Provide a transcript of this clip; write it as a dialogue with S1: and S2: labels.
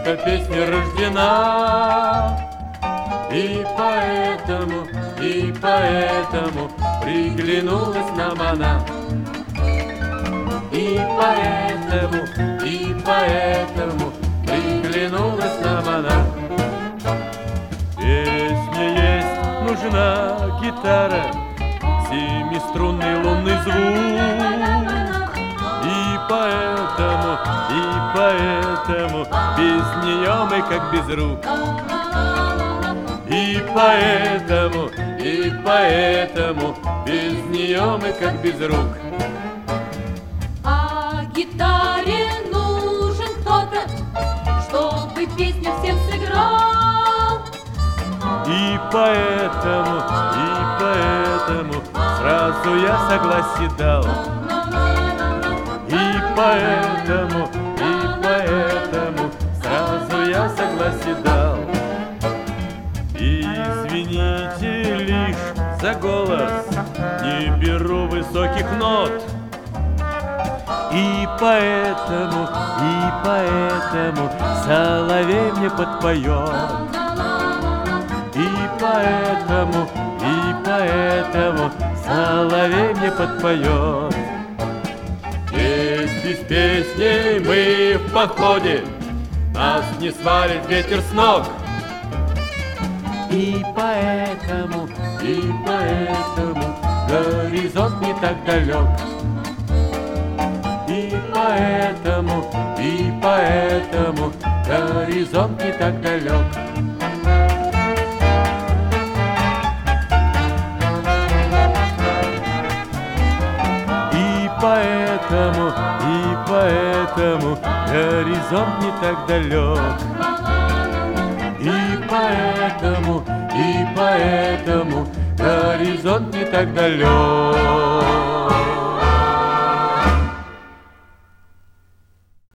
S1: только песня рождена. И поэтому приглянулась нам она. И поэтому приглянулась нам она. Песня есть, нужна гитара, семиструнный лунный звук. И поэтому без нее мы как без рук. И поэтому без нее мы как без рук.
S2: А гитаре нужен кто-то, чтобы песню всем сыграл.
S1: И поэтому сразу я согласие дал. И поэтому сразу я согласие дал. Извините лишь за голос, не беру высоких нот. И поэтому соловей мне подпоет. И поэтому соловей мне подпоет. Ведь без песни мы в походе, нас не свалит ветер с ног. И поэтому горизонт не так далек. И поэтому горизонт не так далек. И поэтому горизонт не так далек. И поэтому горизонт не так далек.